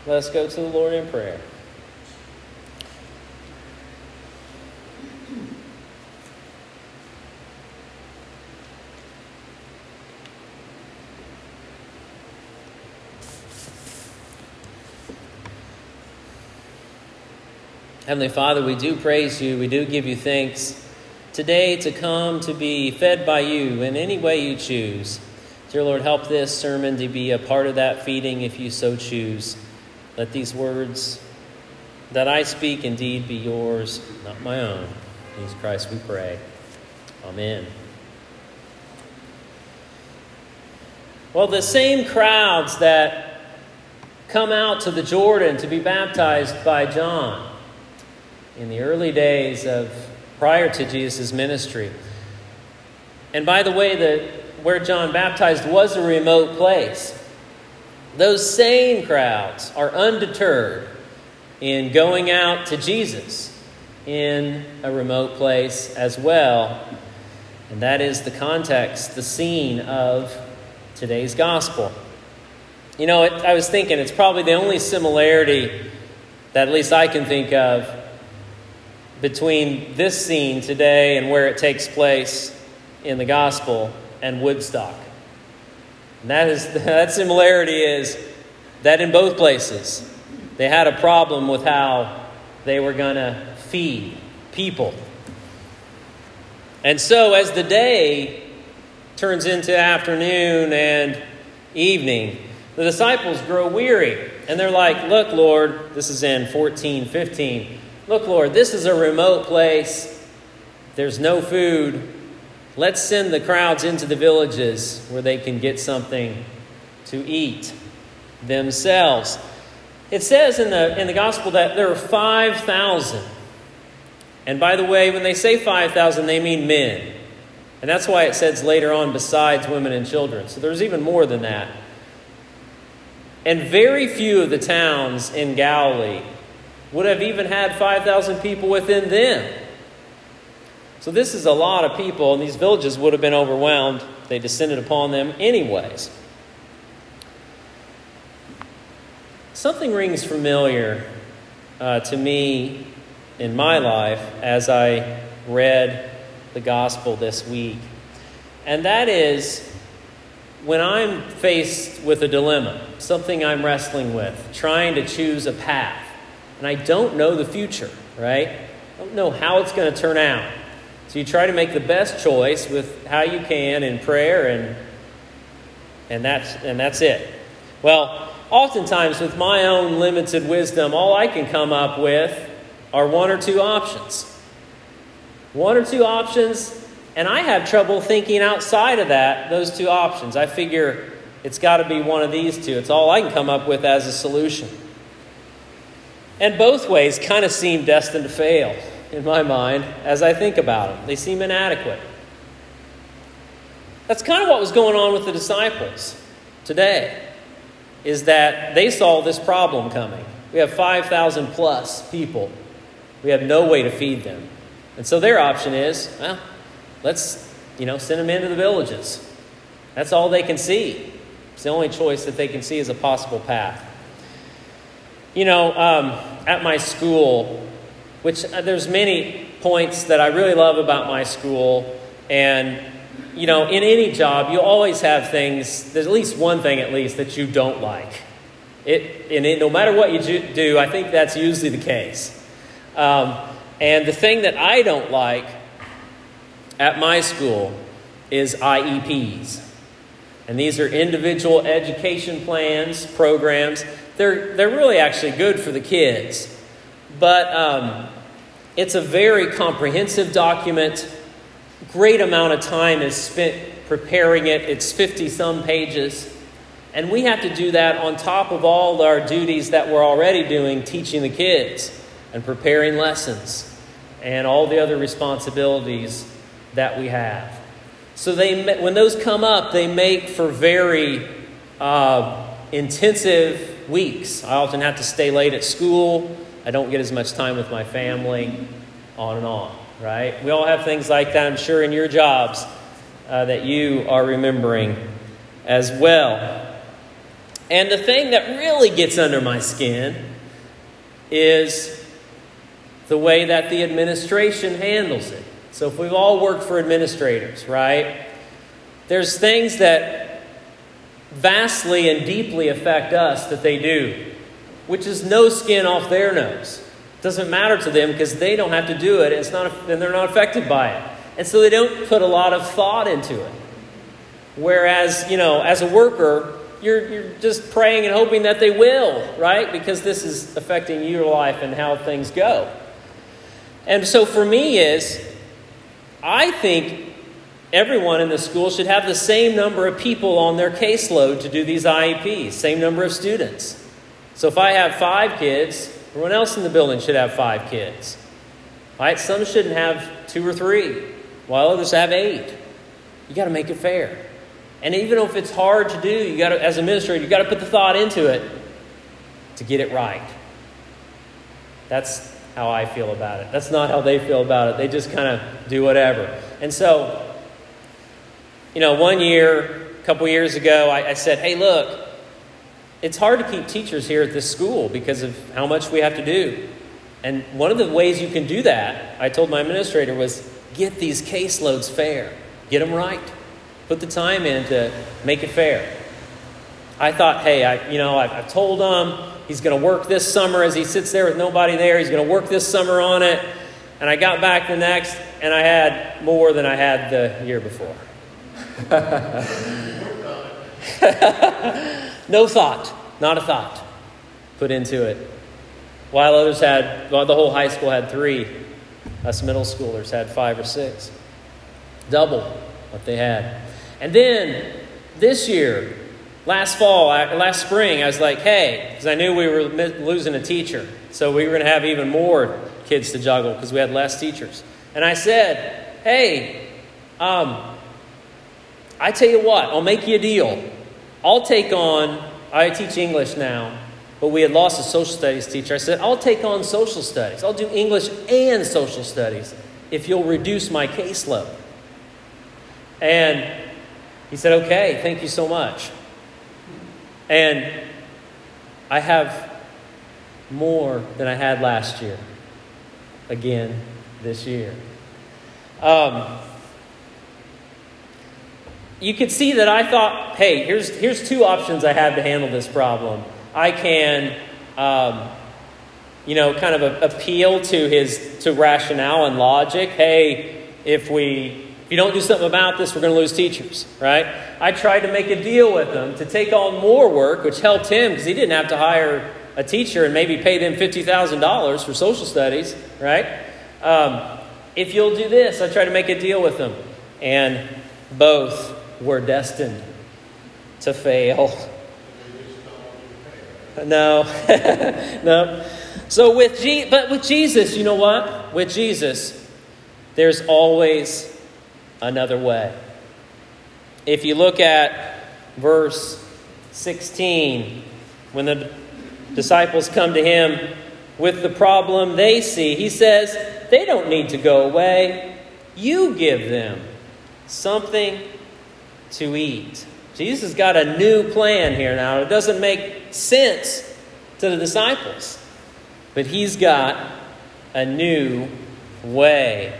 Let us go to the Lord in prayer. Heavenly Father, we do praise you. We do give you thanks today to come to be fed by you in any way you choose. Dear Lord, help this sermon to be a part of that feeding if you so choose. Let these words that I speak indeed be yours, not my own. In Jesus Christ we pray. Amen. Well, the same crowds that come out to the Jordan to be baptized by John in the early days of prior to Jesus' ministry. And by the way, where John baptized was a remote place. Those same crowds are undeterred in going out to Jesus in a remote place as well. And that is the context, the scene of today's gospel. You know, I was thinking it's probably the only similarity that at least I can think of between this scene today and where it takes place in the gospel and Woodstock. And that similarity is that in both places they had a problem with how they were going to feed people. And so as the day turns into afternoon and evening, the disciples grow weary. And they're like, look, Lord, this is in 14:15. Look, Lord, this is a remote place. There's no food. Let's send the crowds into the villages where they can get something to eat themselves. It says in the gospel that there are 5,000. And by the way, when they say 5,000, they mean men. And that's why it says later on, besides women and children. So there's even more than that. And very few of the towns in Galilee would have even had 5,000 people within them. So this is a lot of people, and these villages would have been overwhelmed. They descended upon them anyways. Something rings familiar to me in my life as I read the gospel this week. And that is when I'm faced with a dilemma, something I'm wrestling with, trying to choose a path. And I don't know the future, right? I don't know how it's going to turn out. So you try to make the best choice with how you can in prayer, and that's it. Well, oftentimes with my own limited wisdom, all I can come up with are one or two options. One or two options, and I have trouble thinking outside of those two options. I figure it's got to be one of these two. It's all I can come up with as a solution. And both ways kind of seem destined to fail in my mind as I think about them. They seem inadequate. That's kind of what was going on with the disciples today, is that they saw this problem coming. We have 5,000 plus people. We have no way to feed them. And so their option is, well, let's, send them into the villages. That's all they can see. It's the only choice that they can see as a possible path. At my school, which there's many points that I really love about my school, and, in any job, you always have things, there's at least one thing at least that you don't like. No matter what you do, I think that's usually the case. And the thing that I don't like at my school is IEPs. And these are individual education plans, programs. They're really actually good for the kids. But it's a very comprehensive document. Great amount of time is spent preparing it. It's 50-some pages. And we have to do that on top of all our duties that we're already doing, teaching the kids and preparing lessons and all the other responsibilities that we have. So when those come up, they make for very intensive weeks. I often have to stay late at school. I don't get as much time with my family, on and on, right? We all have things like that, I'm sure, in your jobs that you are remembering as well. And the thing that really gets under my skin is the way that the administration handles it. So if we've all worked for administrators, right? There's things that vastly and deeply affect us that they do, which is no skin off their nose. It doesn't matter to them because they don't have to do it. And they're not affected by it. And so they don't put a lot of thought into it. Whereas, as a worker, you're just praying and hoping that they will, right? Because this is affecting your life and how things go. And so for me I think everyone in the school should have the same number of people on their caseload to do these IEPs, same number of students. So if I have 5 kids, everyone else in the building should have 5 kids. Right? Some shouldn't have 2 or 3, while others have 8. You got to make it fair. And even if it's hard to do, you got to, as an administrator, you got to put the thought into it to get it right. That's how I feel about it. That's not how they feel about it. They just kind of do whatever. And so, one year, a couple years ago, I said, hey, look, it's hard to keep teachers here at this school because of how much we have to do. And one of the ways you can do that, I told my administrator, was get these caseloads fair. Get them right. Put the time in to make it fair. I thought, hey, I've told him he's going to work this summer as he sits there with nobody there. He's going to work this summer on it. And I got back the next, and I had more than I had the year before. No thought, not a thought put into it. While others the whole high school had 3. Us middle schoolers had 5 or 6. Double what they had. And then this year, last spring, I was like, hey, because I knew we were losing a teacher. So we were going to have even more kids to juggle because we had less teachers. And I said, hey, I tell you what, I'll make you a deal. I teach English now, but we had lost a social studies teacher. I said, I'll take on social studies. I'll do English and social studies if you'll reduce my caseload. And he said, okay, thank you so much. And I have more than I had last year. Again, this year. You could see that I thought, hey, here's 2 options I have to handle this problem. I can, kind of appeal to rationale and logic. Hey, if you don't do something about this, we're going to lose teachers, right? I tried to make a deal with him to take on more work, which helped him because he didn't have to hire a teacher and maybe pay them $50,000 for social studies, right? If you'll do this, I tried to make a deal with him. And both were destined to fail. No. No. So with Jesus, you know what? With Jesus, there's always another way. If you look at verse 16, when the disciples come to him with the problem they see, he says, they don't need to go away. You give them something to eat. Jesus has got a new plan here now. It doesn't make sense to the disciples, but he's got a new way.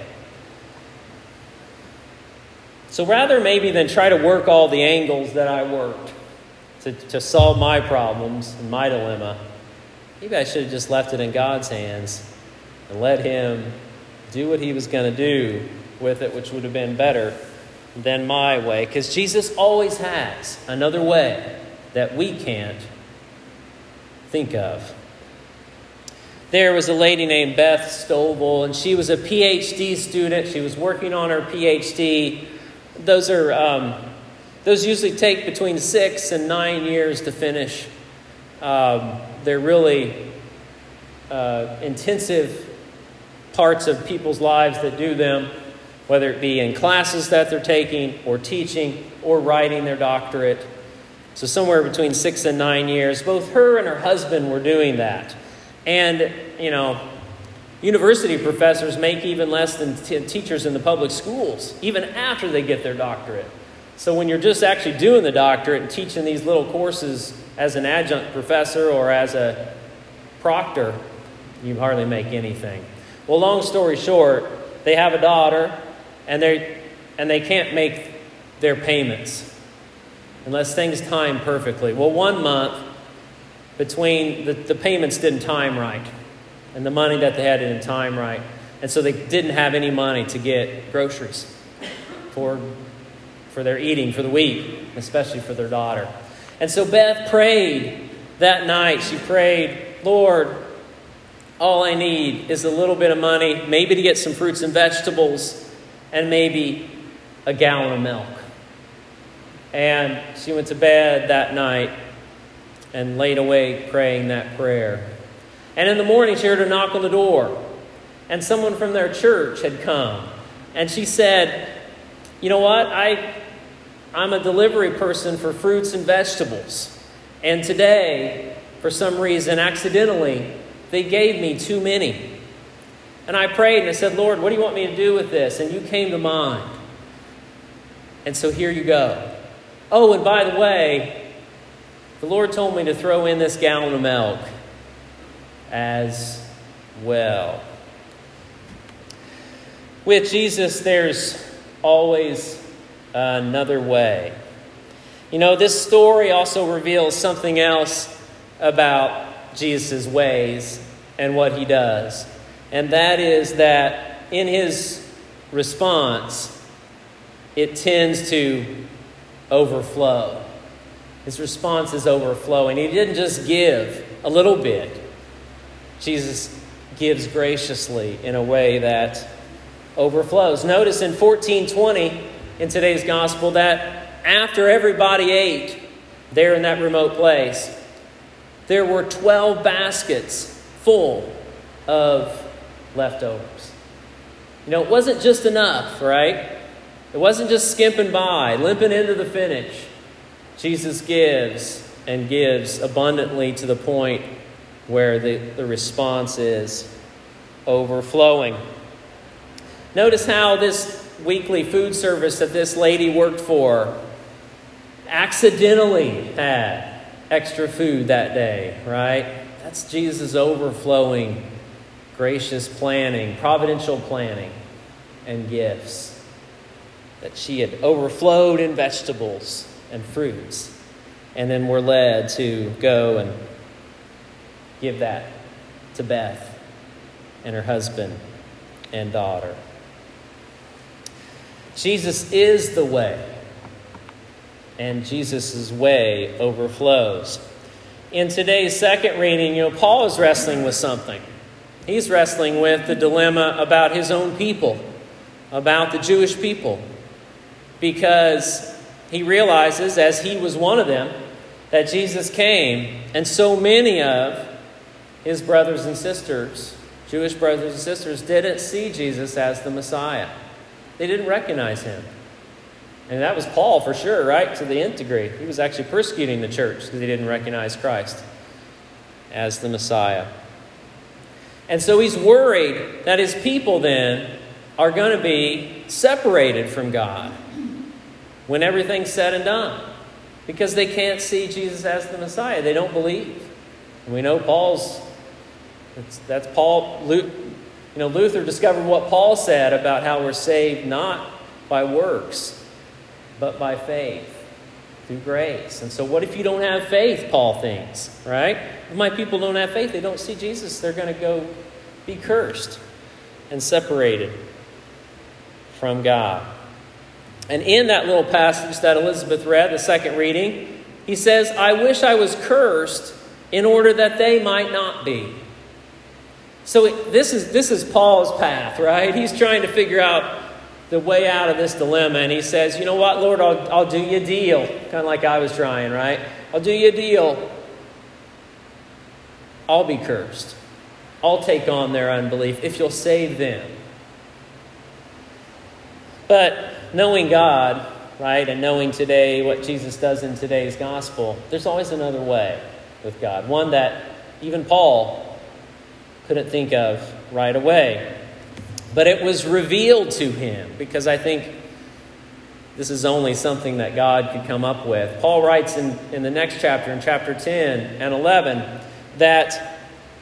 So rather maybe than try to work all the angles that I worked to solve my problems and my dilemma, maybe I should have just left it in God's hands and let him do what he was going to do with it, which would have been better than my way. Because Jesus always has another way that we can't think of. There was a lady named Beth Stovall, and she was a PhD student. She was working on her PhD. Those usually take between 6 and 9 years to finish. They're really intensive parts of people's lives that do them, whether it be in classes that they're taking or teaching or writing their doctorate. So somewhere between 6 and 9 years, both her and her husband were doing that. And, university professors make even less than teachers in the public schools, even after they get their doctorate. So when you're just actually doing the doctorate and teaching these little courses as an adjunct professor or as a proctor, you hardly make anything. Well, long story short, they have a daughter, and they can't make their payments unless things time perfectly. Well, 1 month between the payments didn't time right, and the money that they had didn't time right, and so they didn't have any money to get groceries for their eating for the week, especially for their daughter. And so Beth prayed that night. She prayed, Lord, all I need is a little bit of money, maybe to get some fruits and vegetables, and maybe a gallon of milk. And she went to bed that night and laid awake praying that prayer. And in the morning she heard a knock on the door, and someone from their church had come. And she said, you know what, I'm a delivery person for fruits and vegetables. And today, for some reason, accidentally, they gave me too many. And I prayed and I said, Lord, what do you want me to do with this? And you came to mind. And so here you go. Oh, and by the way, the Lord told me to throw in this gallon of milk as well. With Jesus, there's always another way. You know, this story also reveals something else about Jesus' ways and what he does. And that is that in his response, it tends to overflow. His response is overflowing. He didn't just give a little bit. Jesus gives graciously in a way that overflows. Notice in 14:20 in today's gospel that after everybody ate there in that remote place, there were 12 baskets full of leftovers. You know, it wasn't just enough, right? It wasn't just skimping by, limping into the finish. Jesus gives and gives abundantly to the point where the response is overflowing. Notice how this weekly food service that this lady worked for accidentally had extra food that day, right? That's Jesus' overflowing, gracious planning, providential planning, and gifts. That she had overflowed in vegetables and fruits, and then were led to go and give that to Beth and her husband and daughter. Jesus is the way, and Jesus' way overflows. In today's second reading, Paul is wrestling with something. He's wrestling with the dilemma about his own people, about the Jewish people, because he realizes, as he was one of them, that Jesus came, and so many of his brothers and sisters, Jewish brothers and sisters, didn't see Jesus as the Messiah. They didn't recognize him. And that was Paul for sure, right? To the nth degree. He was actually persecuting the church because he didn't recognize Christ as the Messiah. And so he's worried that his people then are going to be separated from God when everything's said and done, because they can't see Jesus as the Messiah. They don't believe. And we know that's Paul. Luther discovered what Paul said about how we're saved not by works, but by faith, through grace. And so what if you don't have faith, Paul thinks, right? If my people don't have faith, they don't see Jesus, they're going to go be cursed and separated from God. And in that little passage that Elizabeth read, the second reading, he says, I wish I was cursed in order that they might not be. So this is Paul's path, right? He's trying to figure out the way out of this dilemma. And he says, you know what, Lord, I'll do you a deal. Kind of like I was trying, right? I'll do you a deal. I'll be cursed. I'll take on their unbelief if you'll save them. But knowing God, right, and knowing today what Jesus does in today's gospel, there's always another way with God. One that even Paul couldn't think of right away. But it was revealed to him, because I think this is only something that God could come up with. Paul writes in the next chapter, in chapter 10 and 11, that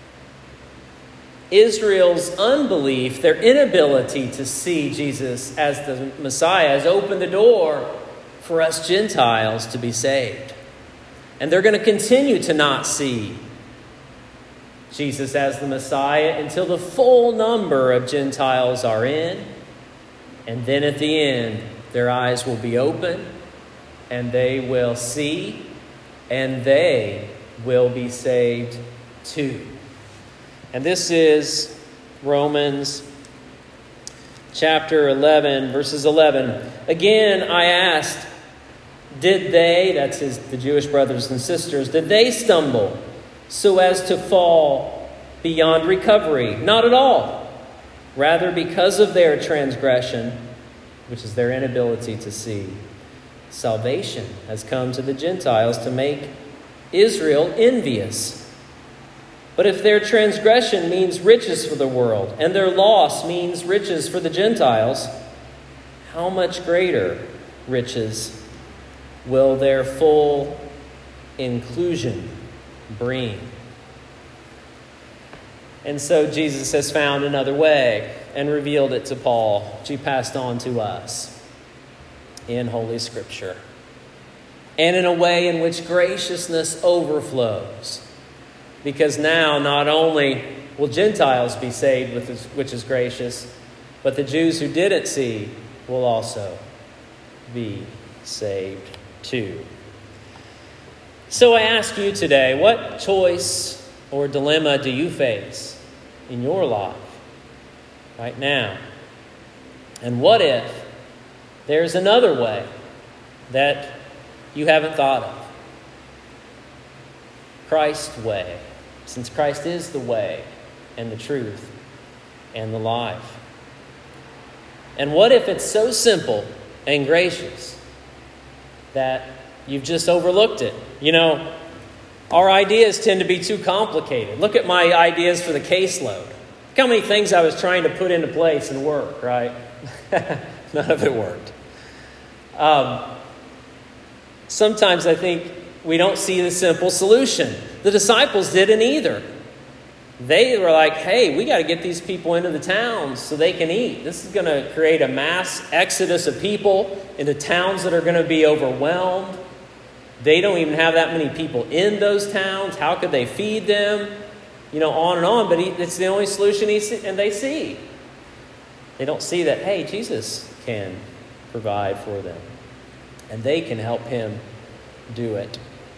Israel's unbelief, their inability to see Jesus as the Messiah, has opened the door for us Gentiles to be saved. And they're going to continue to not see Jesus as the Messiah until the full number of Gentiles are in. And then at the end, their eyes will be open and they will see and they will be saved too. And this is Romans chapter 11, verses 11. Again, I asked, did they, that's the Jewish brothers and sisters, did they stumble so as to fall beyond recovery? Not at all. Rather, because of their transgression, which is their inability to see, salvation has come to the Gentiles to make Israel envious. But if their transgression means riches for the world, and their loss means riches for the Gentiles, how much greater riches will their full inclusion bring? And so Jesus has found another way and revealed it to Paul, which he passed on to us in Holy Scripture, and in a way in which graciousness overflows. Because now not only will Gentiles be saved, which is gracious, but the Jews who didn't see will also be saved too. So I ask you today, what choice or dilemma do you face in your life right now? And what if there's another way that you haven't thought of? Christ's way, since Christ is the way and the truth and the life. And what if it's so simple and gracious that you've just overlooked it? You know, our ideas tend to be too complicated. Look at my ideas for the caseload. Look how many things I was trying to put into place and work, right? None of it worked. Sometimes I think we don't see the simple solution. The disciples didn't either. They were like, hey, we got to get these people into the towns so they can eat. This is going to create a mass exodus of people into towns that are going to be overwhelmed. They don't even have that many people in those towns. How could they feed them? You know, on and on. But it's the only solution they see. They don't see that, hey, Jesus can provide for them. And they can help him do it.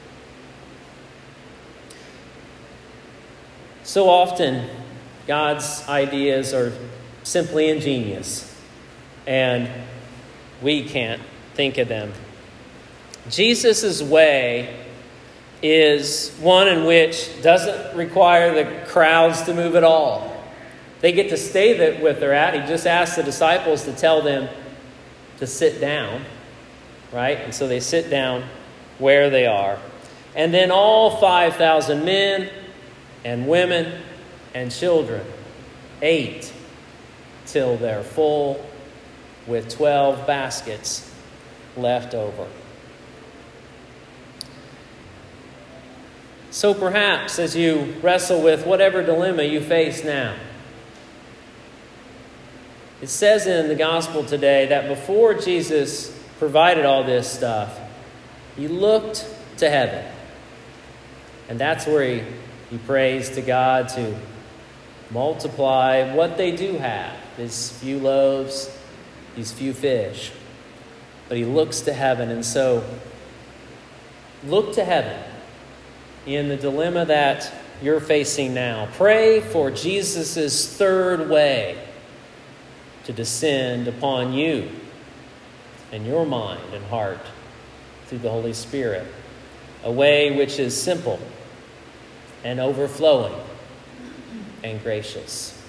So often, God's ideas are simply ingenious, and we can't think of them. Jesus' way is one in which doesn't require the crowds to move at all. They get to stay where they're at. He just asked the disciples to tell them to sit down, right? And so they sit down where they are. And then all 5,000 men and women and children ate till they're full, with 12 baskets left over. So perhaps as you wrestle with whatever dilemma you face now, it says in the gospel today that before Jesus provided all this stuff, he looked to heaven. And that's where he prays to God to multiply what they do have, these few loaves, these few fish. But he looks to heaven, and so look to heaven in the dilemma that you're facing now. Pray for Jesus' third way to descend upon you and your mind and heart through the Holy Spirit. A way which is simple and overflowing and gracious.